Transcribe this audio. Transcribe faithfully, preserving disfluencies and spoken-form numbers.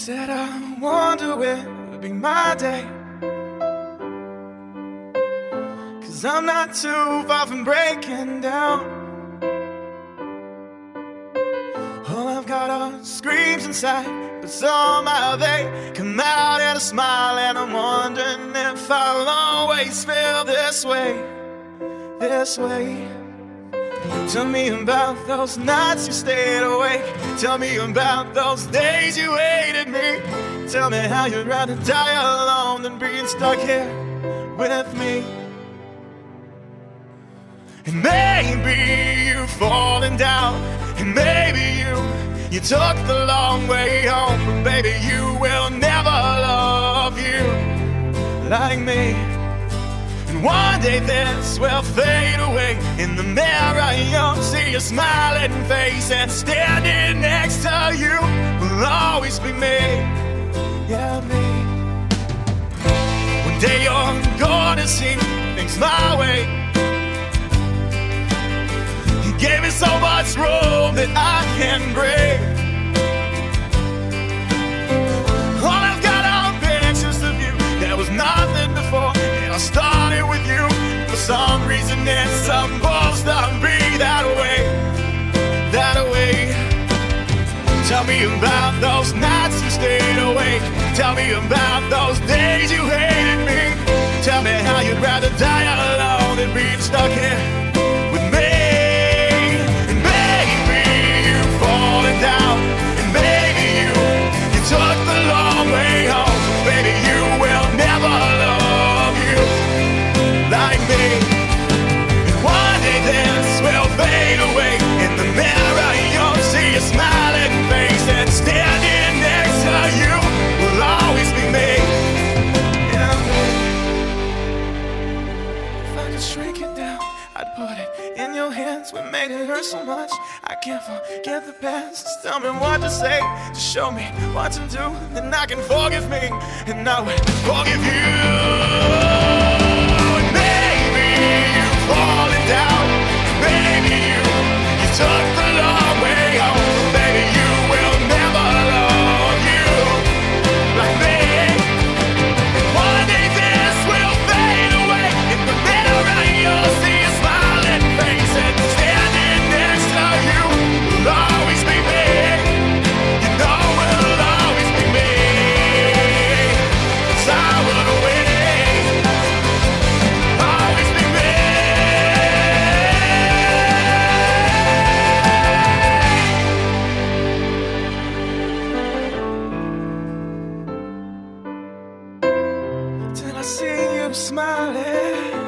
Said I wonder when would be my day, 'cause I'm not too far from breaking down. All I've got are screams inside, but somehow they come out in a smile. And I'm wondering if I'll always feel this way, this way. Tell me about those nights you stayed awake. Tell me about those days you hated me. Tell me how you'd rather die alone than being stuck here with me. And maybe you've fallen down, and maybe you You took the long way home. But baby, you will never love you like me. And one day this will fade away. In the mirror you'll see a smiling face, and standing next to you will always be me. Yeah, me. One day you're gonna see things my way. You gave me so much room that I can break. All I've got are pictures of you. There was nothing before, and I started with you. For some reason it's supposed to be that way, that way. Tell me about those nights you stayed awake. Tell me about those days you hated me. Tell me how you'd rather die alone than being stuck here with me. And baby, you've fallen down, and baby, you you took the long way home. Baby, you will never love you like me. And one day this will fade away. In the mirror you'll see a smiling face, and standing next to you will always be me. Yeah. If I could shrink it down, I'd put it in your hands. We made it hurt so much, I can't forget the past. Just tell me what to say, just show me what to do, then I can forgive me, and I will forgive you. And baby, you've fallen down. Baby, you, you took the long way home. Baby, you will never love you like me. One day this will fade away. In the mirror you'll see a smiling face, and standing next to you will always be me. You know it'll always be me. 'Cause I will wait. Always be me. Till I see you smiling.